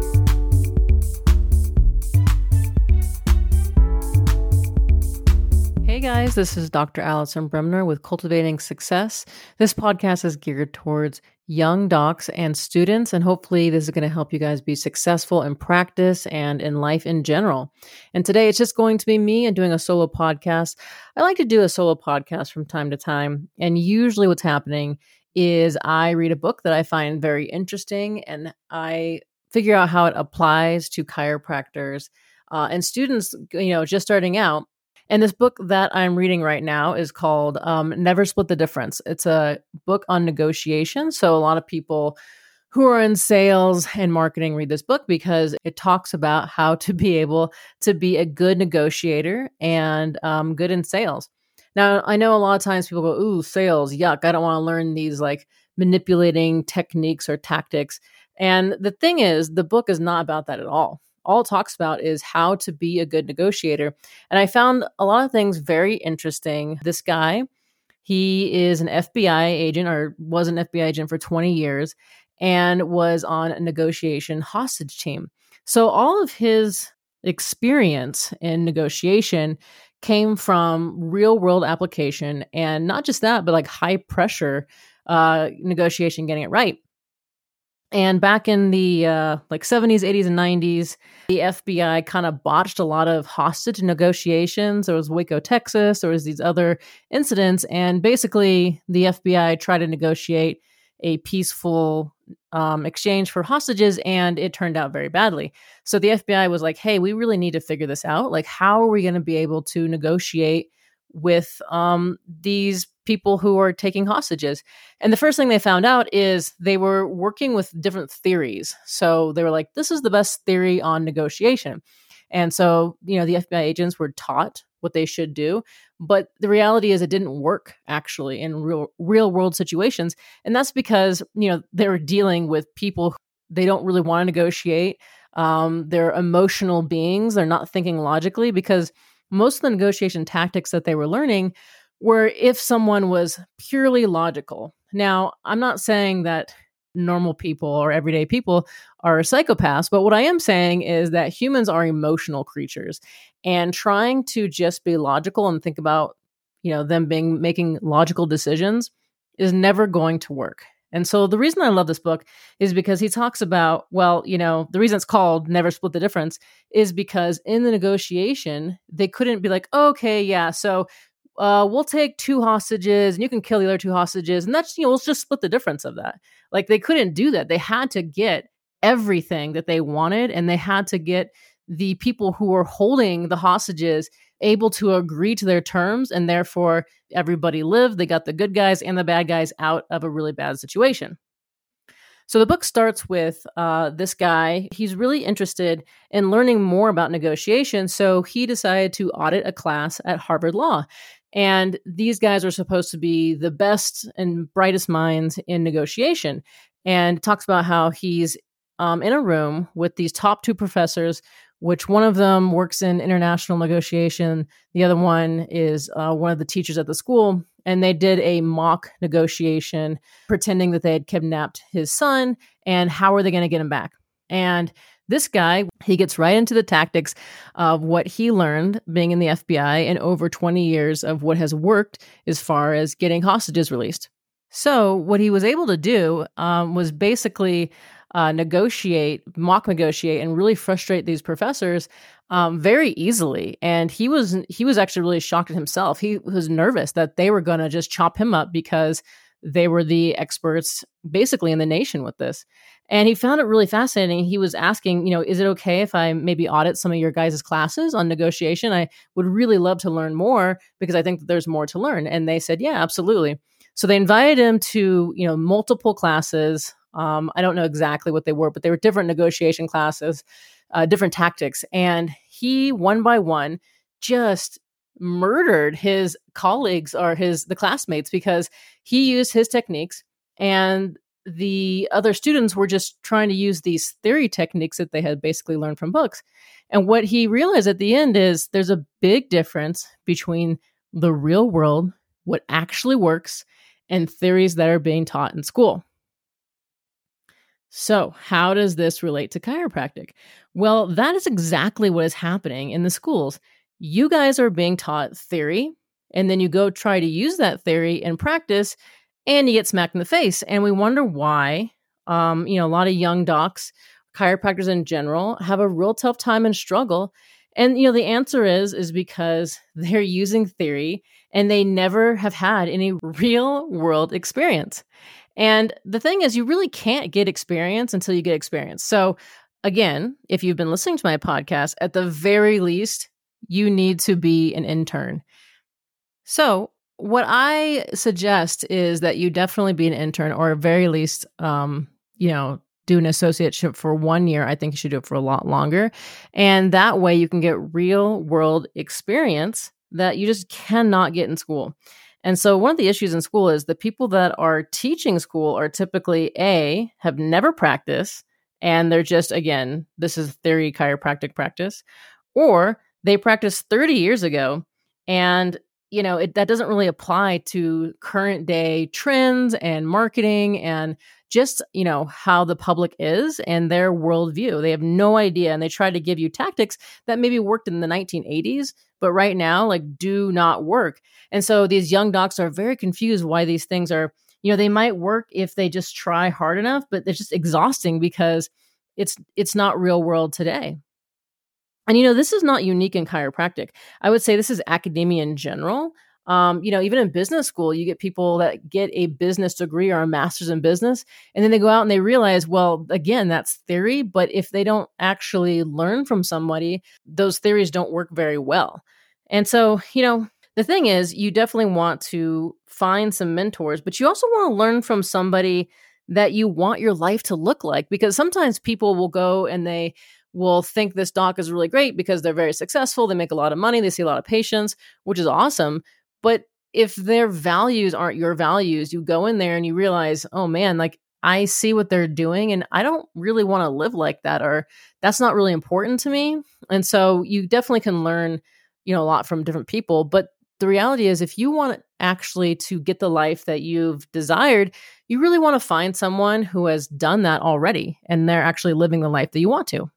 Hey guys, this is Dr. Allison Bremner with Cultivating Success. This podcast is geared towards young docs and students, and hopefully this is going to help you guys be successful in practice and in life in general. And today it's just going to be me and doing a solo podcast. I like to do a solo podcast from time to time, and usually what's happening is I read a book that I find very interesting, and I figure out how it applies to chiropractors and students, just starting out. And this book that I'm reading right now is called Never Split the Difference. It's a book on negotiation. So a lot of people who are in sales and marketing read this book because it talks about how to be able to be a good negotiator and good in sales. Now, I know a lot of times people go, ooh, sales, yuck. I don't want to learn these like manipulating techniques or tactics. And the thing is, the book is not about that at all. All it talks about is how to be a good negotiator. And I found a lot of things very interesting. This guy, he is an FBI agent or was an FBI agent for 20 years and was on a negotiation hostage team. So all of his experience in negotiation came from real world application, and not just that, but like high pressure negotiation, getting it right. And back in the 70s, 80s, and 90s, the FBI kind of botched a lot of hostage negotiations. There was Waco, Texas. There was these other incidents. And basically, the FBI tried to negotiate a peaceful exchange for hostages, and it turned out very badly. So the FBI was like, hey, we really need to figure this out. Like, how are we going to be able to negotiate with these people who are taking hostages? And the first thing they found out is they were working with different theories. So they were like, this is the best theory on negotiation. And so, the FBI agents were taught what they should do. But the reality is it didn't work actually in real world situations. And that's because, they were dealing with people who they don't really want to negotiate. They're emotional beings. They're not thinking logically, because most of the negotiation tactics that they were learning were if someone was purely logical. Now, I'm not saying that normal people or everyday people are psychopaths, but what I am saying is that humans are emotional creatures, and trying to just be logical and think about, them making logical decisions is never going to work. And so the reason I love this book is because he talks about, the reason it's called Never Split the Difference is because in the negotiation, they couldn't be like, okay, yeah, so we'll take 2 hostages and you can kill the other 2 hostages. And that's, we'll just split the difference of that. Like, they couldn't do that. They had to get everything that they wanted, and they had to get the people who were holding the hostages able to agree to their terms, and therefore everybody lived. They got the good guys and the bad guys out of a really bad situation. So the book starts with this guy. He's really interested in learning more about negotiation, so he decided to audit a class at Harvard Law. And these guys are supposed to be the best and brightest minds in negotiation. And it talks about how he's in a room with these top 2 professors, which one of them works in international negotiation. The other one is one of the teachers at the school. And they did a mock negotiation, pretending that they had kidnapped his son, and how are they going to get him back? And this guy, he gets right into the tactics of what he learned being in the FBI and over 20 years of what has worked as far as getting hostages released. So what he was able to do was basically mock negotiate, and really frustrate these professors very easily. And he was actually really shocked at himself. He was nervous that they were going to just chop him up because they were the experts basically in the nation with this. And he found it really fascinating. He was asking, is it okay if I maybe audit some of your guys' classes on negotiation? I would really love to learn more because I think that there's more to learn. And they said, yeah, absolutely. So they invited him to, multiple classes. I don't know exactly what they were, but they were different negotiation classes, different tactics. And he, one by one, just murdered his colleagues or the classmates because he used his techniques, and the other students were just trying to use these theory techniques that they had basically learned from books. And what he realized at the end is there's a big difference between the real world, what actually works, and theories that are being taught in school. So, how does this relate to chiropractic? Well, that is exactly what is happening in the schools. You guys are being taught theory, and then you go try to use that theory in practice, and you get smacked in the face. And we wonder why, a lot of young docs, chiropractors in general, have a real tough time and struggle. And the answer is because they're using theory and they never have had any real world experience. And the thing is, you really can't get experience until you get experience. So, again, if you've been listening to my podcast, at the very least, you need to be an intern. So, what I suggest is that you definitely be an intern, or at very least, do an associateship for 1 year. I think you should do it for a lot longer. And that way you can get real world experience that you just cannot get in school. And so one of the issues in school is the people that are teaching school are typically have never practiced, and they're just, again, this is theory chiropractic practice, or they practiced 30 years ago, and that doesn't really apply to current day trends and marketing and just, how the public is and their worldview. They have no idea. And they try to give you tactics that maybe worked in the 1980s, but right now, do not work. And so these young docs are very confused why these things are, they might work if they just try hard enough, but it's just exhausting because it's not real world today. And, this is not unique in chiropractic. I would say this is academia in general. Even in business school, you get people that get a business degree or a master's in business, and then they go out and they realize, well, again, that's theory. But if they don't actually learn from somebody, those theories don't work very well. And so, the thing is, you definitely want to find some mentors, but you also want to learn from somebody that you want your life to look like, because sometimes people will go and they will think this doc is really great because they're very successful. They make a lot of money. They see a lot of patients, which is awesome. But if their values aren't your values, you go in there and you realize, oh man, I see what they're doing and I don't really want to live like that, or that's not really important to me. And so you definitely can learn, a lot from different people. But the reality is, if you want actually to get the life that you've desired, you really want to find someone who has done that already and they're actually living the life that you want to.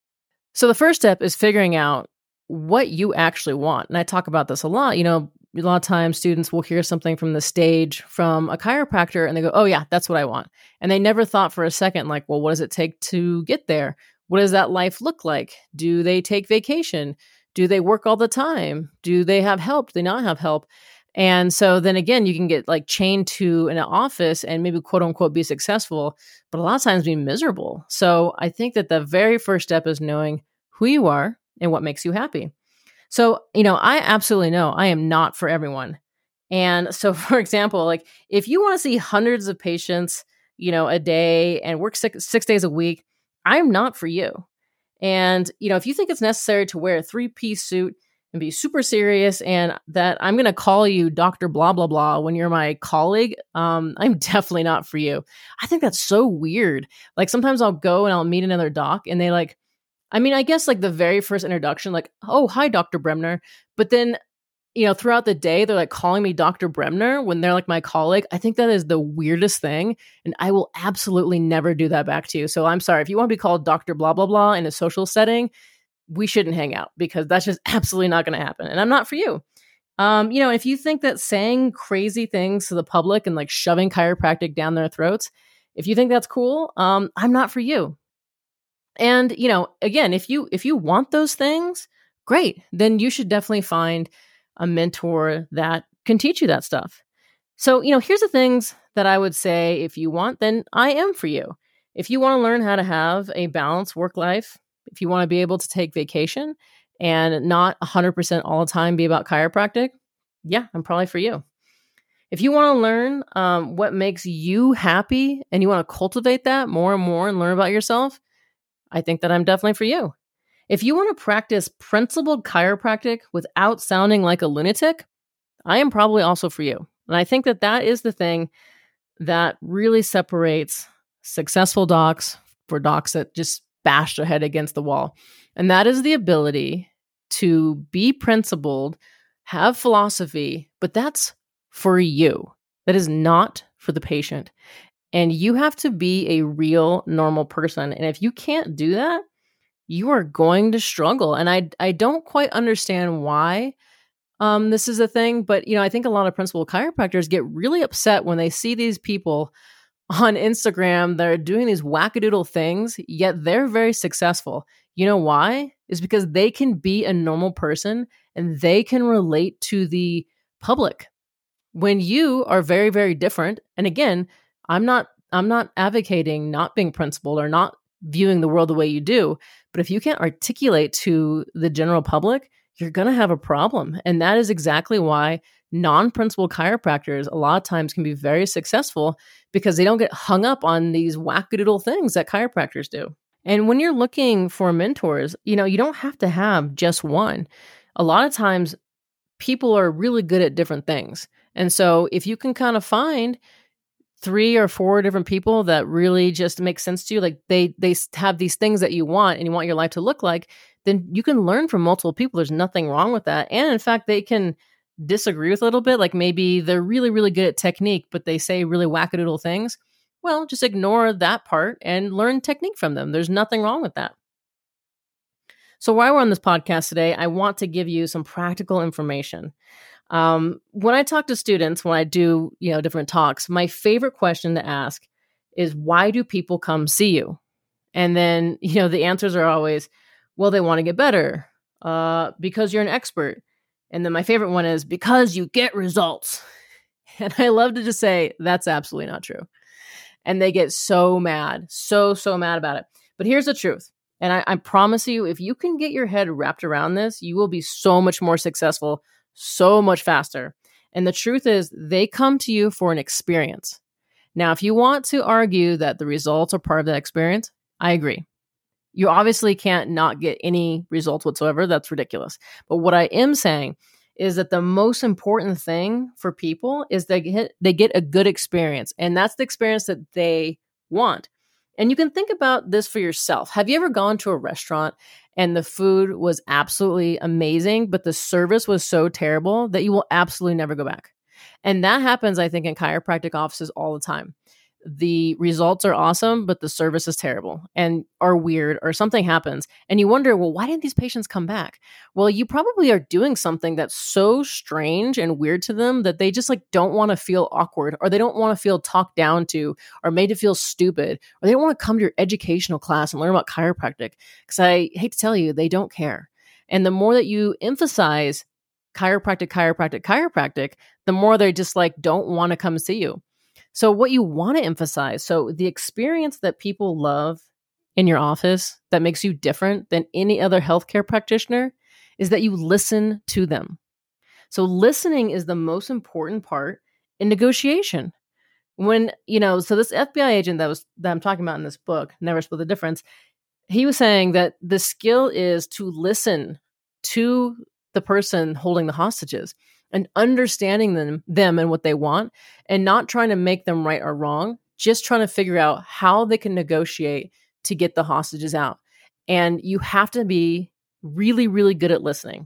So the first step is figuring out what you actually want. And I talk about this a lot. A lot of times students will hear something from the stage from a chiropractor and they go, oh yeah, that's what I want. And they never thought for a second, well, what does it take to get there? What does that life look like? Do they take vacation? Do they work all the time? Do they have help? Do they not have help? And so then again, you can get chained to an office and maybe quote unquote be successful, but a lot of times be miserable. So I think that the very first step is knowing who you are and what makes you happy. So, I absolutely know I am not for everyone. And so, for example, if you want to see hundreds of patients, a day and work 6 days a week, I'm not for you. And, if you think it's necessary to wear a 3-piece suit and be super serious and that I'm going to call you Dr. Blah, blah, blah when you're my colleague, I'm definitely not for you. I think that's so weird. Sometimes I'll go and I'll meet another doc and they I guess the very first introduction, oh, hi, Dr. Bremner. But then, throughout the day, they're calling me Dr. Bremner when they're my colleague. I think that is the weirdest thing. And I will absolutely never do that back to you. So I'm sorry. If you want to be called Dr. Blah, blah, blah in a social setting, we shouldn't hang out because that's just absolutely not going to happen. And I'm not for you. If you think that saying crazy things to the public and shoving chiropractic down their throats, if you think that's cool, I'm not for you. And, again, if you want those things, great, then you should definitely find a mentor that can teach you that stuff. So, here's the things that I would say if you want, then I am for you. If you want to learn how to have a balanced work life, if you want to be able to take vacation and not 100% all the time be about chiropractic, yeah, I'm probably for you. If you want to learn what makes you happy and you want to cultivate that more and more and learn about yourself, I think that I'm definitely for you. If you want to practice principled chiropractic without sounding like a lunatic, I am probably also for you. And I think that that is the thing that really separates successful docs for docs that just bash their head against the wall. And that is the ability to be principled, have philosophy, but that's for you. That is not for the patient. And you have to be a real normal person. And if you can't do that, you are going to struggle. And I don't quite understand why this is a thing, but I think a lot of principal chiropractors get really upset when they see these people on Instagram that are doing these wackadoodle things, yet they're very successful. You know why? Is because they can be a normal person and they can relate to the public. When you are very, very different, and again, I'm not advocating not being principled or not viewing the world the way you do, but if you can't articulate to the general public, you're going to have a problem. And that is exactly why non-principled chiropractors a lot of times can be very successful, because they don't get hung up on these wackadoodle things that chiropractors do. And when you're looking for mentors, you don't have to have just one. A lot of times people are really good at different things. And so if you can kind of find 3 or 4 different people that really just make sense to you, like they have these things that you want and you want your life to look like, then you can learn from multiple people. There's nothing wrong with that. And in fact, they can disagree with a little bit. Like maybe they're really, really good at technique, but they say really wackadoodle things. Well, just ignore that part and learn technique from them. There's nothing wrong with that. So while we're on this podcast today, I want to give you some practical information. When I talk to students, when I do, different talks, my favorite question to ask is, why do people come see you? And then, the answers are always, well, they want to get better, because you're an expert. And then my favorite one is, because you get results. And I love to just say, that's absolutely not true. And they get so mad, so mad about it. But here's the truth. And I promise you, if you can get your head wrapped around this, you will be so much more successful, so much faster. And the truth is, they come to you for an experience. Now, if you want to argue that the results are part of that experience, I agree. You obviously can't not get any results whatsoever. That's ridiculous. But what I am saying is that the most important thing for people is they get a good experience. And that's the experience that they want. And you can think about this for yourself. Have you ever gone to a restaurant and the food was absolutely amazing, but the service was so terrible that you will absolutely never go back? And that happens, I think, in chiropractic offices all the time. The results are awesome, but the service is terrible and are weird, or something happens. And you wonder, well, why didn't these patients come back? Well, you probably are doing something that's so strange and weird to them that they just don't want to feel awkward, or they don't want to feel talked down to, or made to feel stupid, or they don't want to come to your educational class and learn about chiropractic. Because I hate to tell you, they don't care. And the more that you emphasize chiropractic, the more they just don't want to come see you. So what you want to emphasize, so the experience that people love in your office that makes you different than any other healthcare practitioner, is that you listen to them. So listening is the most important part in negotiation. When, so this FBI agent that I'm talking about in this book, Never Split the Difference, he was saying that the skill is to listen to the person holding the hostages and understanding them and what they want, and not trying to make them right or wrong, just trying to figure out how they can negotiate to get the hostages out. And you have to be really, really good at listening.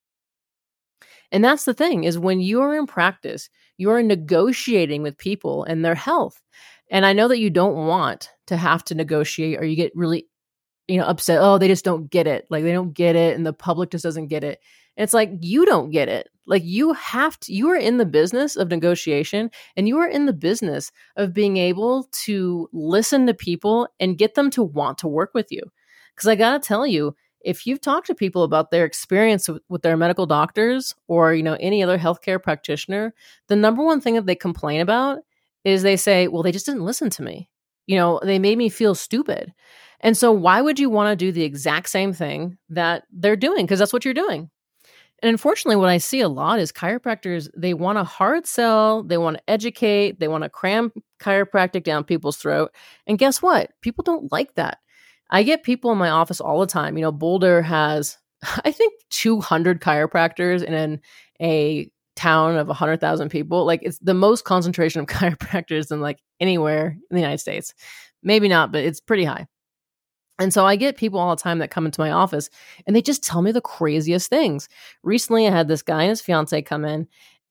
And that's the thing, is when you're in practice, you're negotiating with people and their health. And I know that you don't want to have to negotiate, or you get really, upset. Oh, they just don't get it. They don't get it. And the public just doesn't get it. And it's you don't get it. You are in the business of negotiation, and you are in the business of being able to listen to people and get them to want to work with you. Because I got to tell you, if you've talked to people about their experience with their medical doctors, or, any other healthcare practitioner, the number one thing that they complain about is they say, well, they just didn't listen to me. They made me feel stupid. And so why would you want to do the exact same thing that they're doing? Because that's what you're doing. And unfortunately, what I see a lot is chiropractors, they want to hard sell, they want to educate, they want to cram chiropractic down people's throat. And guess what? People don't like that. I get people in my office all the time. Boulder has, I think, 200 chiropractors in a town of 100,000 people. It's the most concentration of chiropractors than anywhere in the United States. Maybe not, but it's pretty high. And so I get people all the time that come into my office and they just tell me the craziest things. Recently, I had this guy and his fiance come in,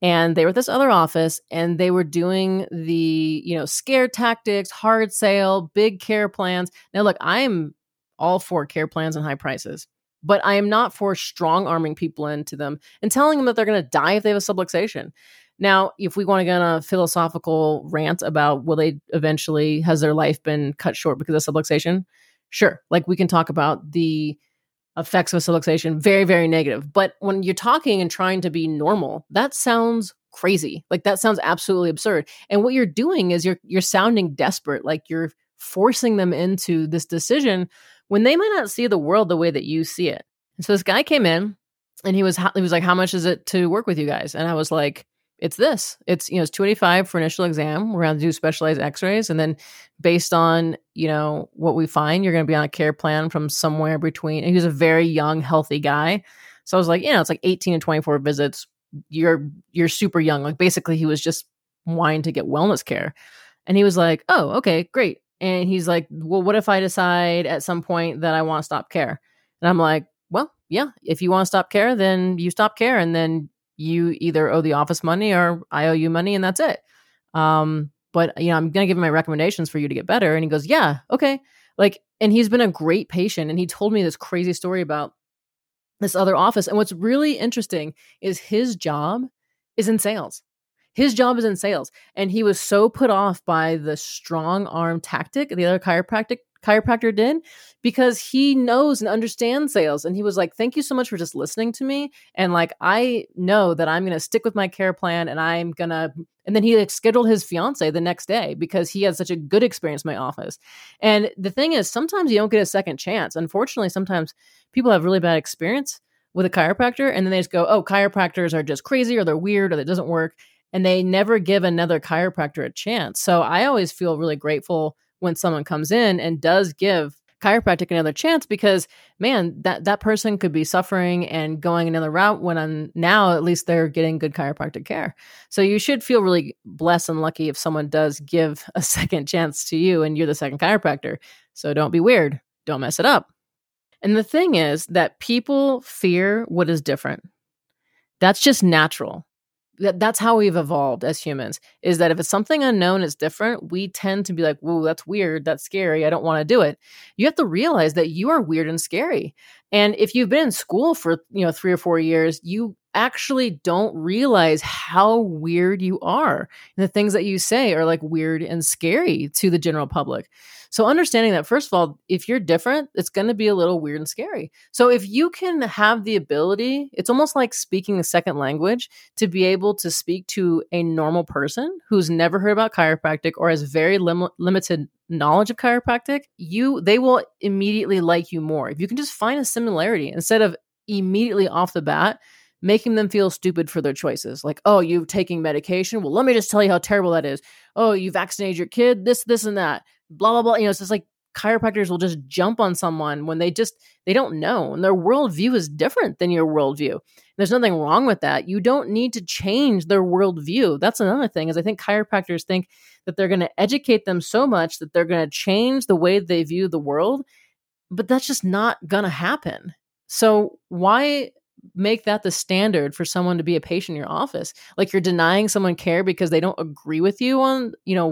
And they were at this other office and they were doing the, scare tactics, hard sale, big care plans. Now, look, I'm all for care plans and high prices, but I am not for strong arming people into them and telling them that they're going to die if they have a subluxation. Now, if we want to get on a philosophical rant about will they eventually, has their life been cut short because of subluxation? Sure. Like we can talk about the effects of subluxation, very, very negative. But when you're talking and trying to be normal, that sounds crazy. Like that sounds absolutely absurd. And what you're doing is you're sounding desperate, like you're forcing them into this decision when they might not see the world the way that you see it. And so this guy came in and he was like, how much is it to work with you guys? And I was like, it's this. It's $285 for initial exam. We're going to do specialized x-rays. And then based on, what we find, you're going to be on a care plan from somewhere between, and he was a very young, healthy guy. So I was like, it's like 18 and 24 visits. You're super young. Like basically he was just wanting to get wellness care. And he was like, oh, okay, great. And he's like, well, what if I decide at some point that I want to stop care? And I'm like, well, yeah, if you want to stop care, then you stop care. And then you either owe the office money or I owe you money and that's it. But I'm going to give him my recommendations for you to get better. And he goes, yeah, okay. And he's been a great patient. And he told me this crazy story about this other office. And what's really interesting is his job is in sales. His job is in sales. And he was so put off by the strong arm tactic the other chiropractor did because he knows and understands sales. And he was like, thank you so much for just listening to me. And I know that I'm going to stick with my care plan and and then he scheduled his fiance the next day because he had such a good experience in my office. And the thing is, sometimes you don't get a second chance. Unfortunately, sometimes people have really bad experience with a chiropractor and then they just go, oh, chiropractors are just crazy or they're weird or that doesn't work. And they never give another chiropractor a chance. So I always feel really grateful when someone comes in and does give chiropractic another chance because, man, that person could be suffering and going another route when now at least they're getting good chiropractic care. So you should feel really blessed and lucky if someone does give a second chance to you and you're the second chiropractor. So don't be weird. Don't mess it up. And the thing is that people fear what is different. That's just natural. That's how we've evolved as humans, is that if it's something unknown, it's different, we tend to be like, whoa, that's weird, that's scary, I don't want to do it. You have to realize that you are weird and scary. And if you've been in school for 3 or 4 years, you actually don't realize how weird you are. And the things that you say are weird and scary to the general public. So understanding that, first of all, if you're different, it's going to be a little weird and scary. So if you can have the ability, it's almost like speaking a second language, to be able to speak to a normal person who's never heard about chiropractic or has very limited knowledge of chiropractic, they will immediately like you more. If you can just find a similarity instead of immediately off the bat making them feel stupid for their choices. Like, oh, you're taking medication? Well, let me just tell you how terrible that is. Oh, you vaccinated your kid? This, and that. Blah, blah, blah. It's just like chiropractors will just jump on someone when they don't know. And their worldview is different than your worldview. There's nothing wrong with that. You don't need to change their worldview. That's another thing, is I think chiropractors think that they're going to educate them so much that they're going to change the way they view the world. But that's just not going to happen. So why make that the standard for someone to be a patient in your office? Like you're denying someone care because they don't agree with you on,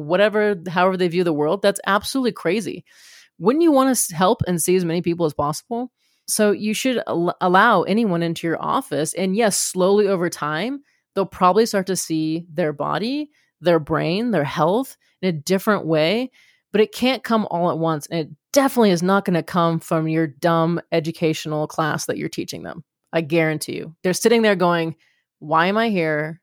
however they view the world. That's absolutely crazy. Wouldn't you want to help and see as many people as possible? So you should allow anyone into your office. And yes, slowly over time, they'll probably start to see their body, their brain, their health in a different way, but it can't come all at once. And it definitely is not going to come from your dumb educational class that you're teaching them. I guarantee you. They're sitting there going, why am I here?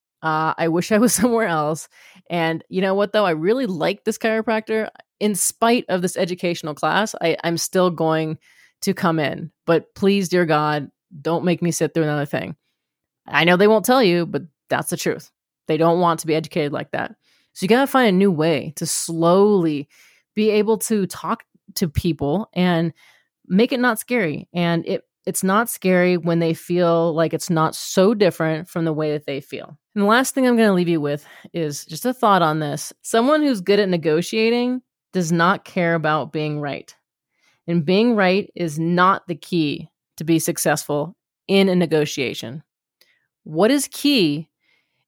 I wish I was somewhere else. And you know what, though? I really like this chiropractor. In spite of this educational class, I'm still going to come in. But please, dear God, don't make me sit through another thing. I know they won't tell you, but that's the truth. They don't want to be educated like that. So you got to find a new way to slowly be able to talk to people and make it not scary. And it's not scary when they feel like it's not so different from the way that they feel. And the last thing I'm going to leave you with is just a thought on this. Someone who's good at negotiating does not care about being right. And being right is not the key to be successful in a negotiation. What is key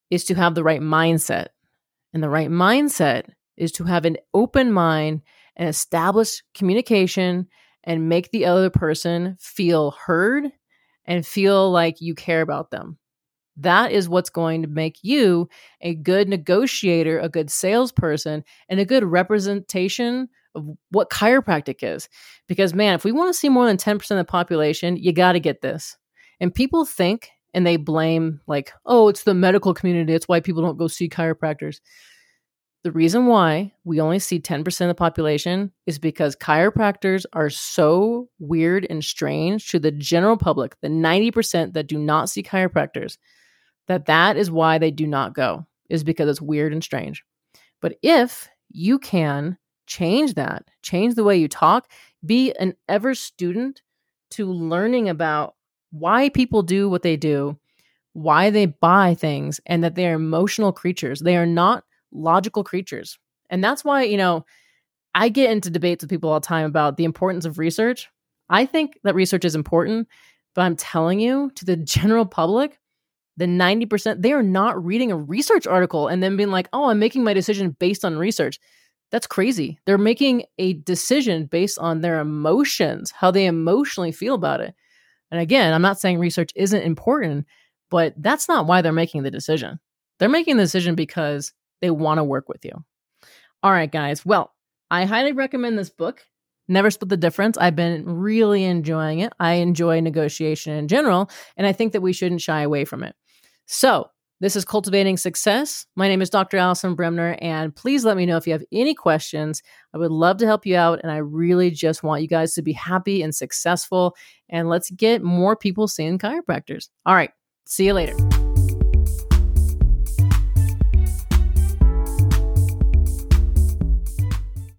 is to have the right mindset. And the right mindset is to have an open mind and establish communication and make the other person feel heard and feel like you care about them. That is what's going to make you a good negotiator, a good salesperson, and a good representation of what chiropractic is. Because, man, if we want to see more than 10% of the population, you got to get this. And people think and they blame, like, oh, it's the medical community. It's why people don't go see chiropractors. The reason why we only see 10% of the population is because chiropractors are so weird and strange to the general public, the 90% that do not see chiropractors, that is why they do not go, is because it's weird and strange. But if you can change that, change the way you talk, be an ever student to learning about why people do what they do, why they buy things, and that they are emotional creatures. They are not logical creatures. And that's why, I get into debates with people all the time about the importance of research. I think that research is important, but I'm telling you, to the general public, the 90%, they are not reading a research article and then being like, oh, I'm making my decision based on research. That's crazy. They're making a decision based on their emotions, how they emotionally feel about it. And again, I'm not saying research isn't important, but that's not why they're making the decision. They're making the decision because they want to work with you. All right, guys. Well, I highly recommend this book, Never Split the Difference. I've been really enjoying it. I enjoy negotiation in general, and I think that we shouldn't shy away from it. So this is Cultivating Success. My name is Dr. Allison Bremner, and please let me know if you have any questions. I would love to help you out, and I really just want you guys to be happy and successful, and let's get more people seeing chiropractors. All right. See you later.